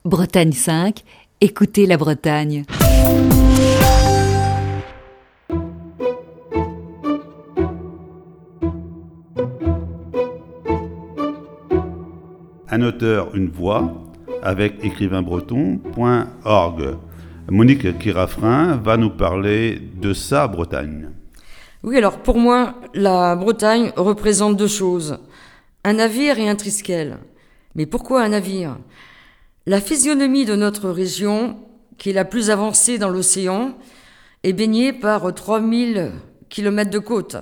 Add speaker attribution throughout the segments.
Speaker 1: Bretagne 5, écoutez la Bretagne.
Speaker 2: Un auteur, une voix, avec écrivainbreton.org. Monique Kirafrin va nous parler de sa Bretagne.
Speaker 3: Oui, alors pour moi, la Bretagne représente deux choses, un navire et un triskel. Mais pourquoi un navire ? La physionomie de notre région, qui est la plus avancée dans l'océan, est baignée par 3000 km de côte.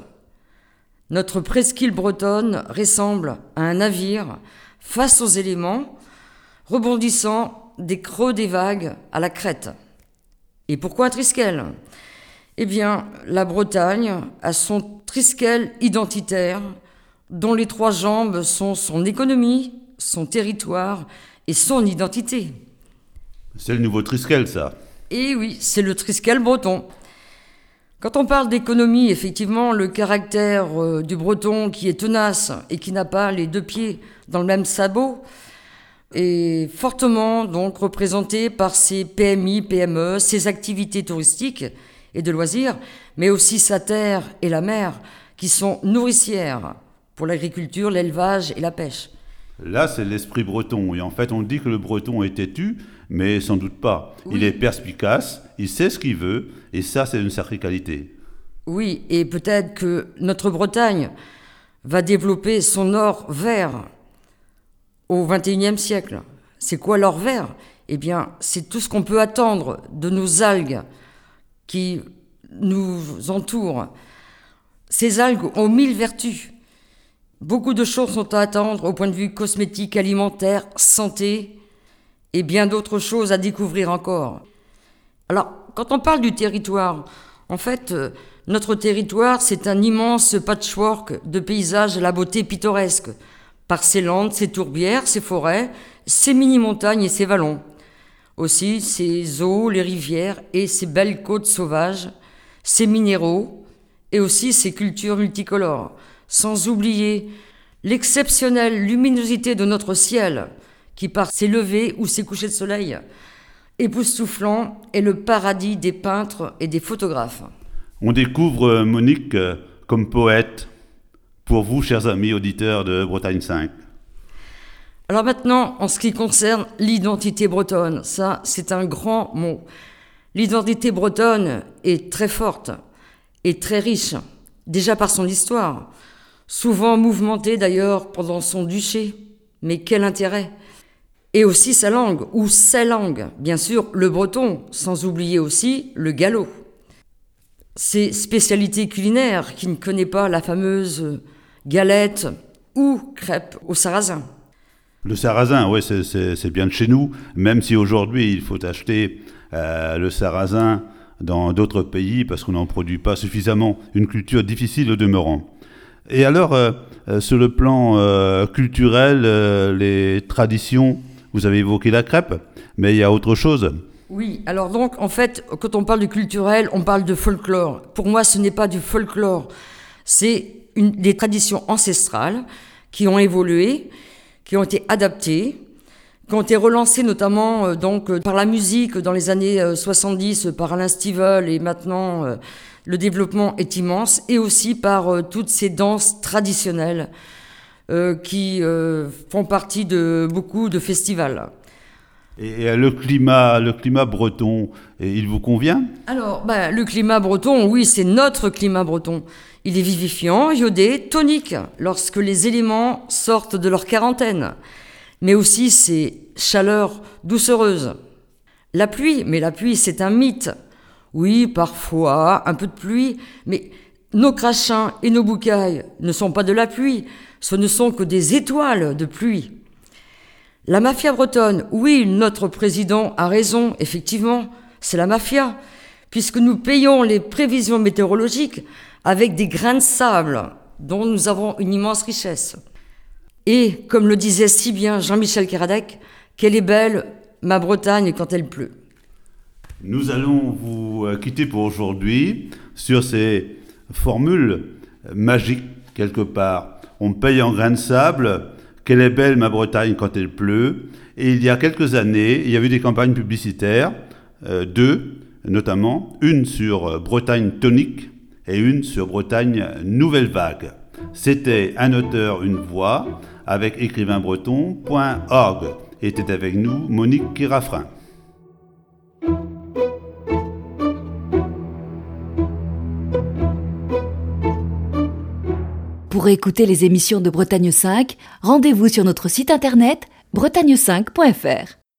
Speaker 3: Notre presqu'île bretonne ressemble à un navire face aux éléments, rebondissant des creux des vagues à la crête. Et pourquoi un triskel ? Eh bien, la Bretagne a son triskel identitaire, dont les trois jambes sont son économie, son territoire et son identité.
Speaker 2: C'est le nouveau triskel, ça.
Speaker 3: Et oui, c'est le triskel breton. Quand on parle d'économie, effectivement, le caractère du breton qui est tenace et qui n'a pas les deux pieds dans le même sabot est fortement donc représenté par ses PMI, PME, ses activités touristiques et de loisirs, mais aussi sa terre et la mer qui sont nourricières pour l'agriculture, l'élevage et la pêche.
Speaker 2: Là, c'est l'esprit breton. Et en fait, on dit que le breton est têtu, mais sans doute pas. Oui. Il est perspicace, il sait ce qu'il veut, et ça, c'est une sacrée qualité.
Speaker 3: Oui, et peut-être que notre Bretagne va développer son or vert au XXIe siècle. C'est quoi l'or vert ? Eh bien, c'est tout ce qu'on peut attendre de nos algues qui nous entourent. Ces algues ont 1000 vertus. Beaucoup de choses sont à attendre au point de vue cosmétique, alimentaire, santé et bien d'autres choses à découvrir encore. Alors, quand on parle du territoire, en fait, notre territoire, c'est un immense patchwork de paysages à la beauté pittoresque, par ses landes, ses tourbières, ses forêts, ses mini-montagnes et ses vallons. Aussi, ses eaux, les rivières et ses belles côtes sauvages, ses minéraux et aussi ses cultures multicolores. Sans oublier l'exceptionnelle luminosité de notre ciel, qui par ses levées ou ses couchers de soleil, époustouflant, est le paradis des peintres et des photographes.
Speaker 2: On découvre Monique comme poète, pour vous, chers amis auditeurs de Bretagne 5.
Speaker 3: Alors maintenant, en ce qui concerne l'identité bretonne, ça, c'est un grand mot. L'identité bretonne est très forte et très riche, déjà par son histoire, souvent mouvementée d'ailleurs pendant son duché, mais quel intérêt ! Et aussi sa langue, ou ses langues, bien sûr le breton, sans oublier aussi le gallo. Ses spécialités culinaires, qui ne connaît pas la fameuse galette ou crêpe au sarrasin.
Speaker 2: Le sarrasin, oui, c'est bien de chez nous, même si aujourd'hui il faut acheter le sarrasin dans d'autres pays parce qu'on n'en produit pas suffisamment, une culture difficile au demeurant. Et alors, sur le plan culturel, les traditions, vous avez évoqué la crêpe, mais il y a autre chose.
Speaker 3: Oui, alors donc, en fait, quand on parle de culturel, on parle de folklore. Pour moi, ce n'est pas du folklore, c'est des traditions ancestrales qui ont évolué, qui ont été adaptées, qui ont été relancées notamment par la musique dans les années 70 par Alain Stivell et maintenant le développement est immense et aussi par toutes ces danses traditionnelles qui font partie de beaucoup de festivals.
Speaker 2: Et le climat breton, il vous convient ?
Speaker 3: Alors, le climat breton, oui, c'est notre climat breton. Il est vivifiant, iodé, tonique, lorsque les éléments sortent de leur quarantaine. Mais aussi, c'est chaleur doucereuse. La pluie, c'est un mythe. Oui, parfois, un peu de pluie, mais nos crachins et nos boucailles ne sont pas de la pluie, ce ne sont que des étoiles de pluie. La mafia bretonne, oui, notre président a raison, effectivement, c'est la mafia, puisque nous payons les prévisions météorologiques avec des grains de sable, dont nous avons une immense richesse. Et, comme le disait si bien Jean-Michel Keradec, qu'elle est belle, ma Bretagne, quand elle pleut.
Speaker 2: Nous allons vous quitter pour aujourd'hui sur ces formules magiques, quelque part. On paye en grains de sable, Quelle est belle ma Bretagne quand elle pleut. Et il y a quelques années, il y a eu des campagnes publicitaires, deux notamment, une sur Bretagne tonique et une sur Bretagne nouvelle vague. C'était un auteur, une voix, avec écrivainbreton.org. Était avec nous Monique Kirafrin.
Speaker 1: Pour écouter les émissions de Bretagne 5, rendez-vous sur notre site internet bretagne5.fr.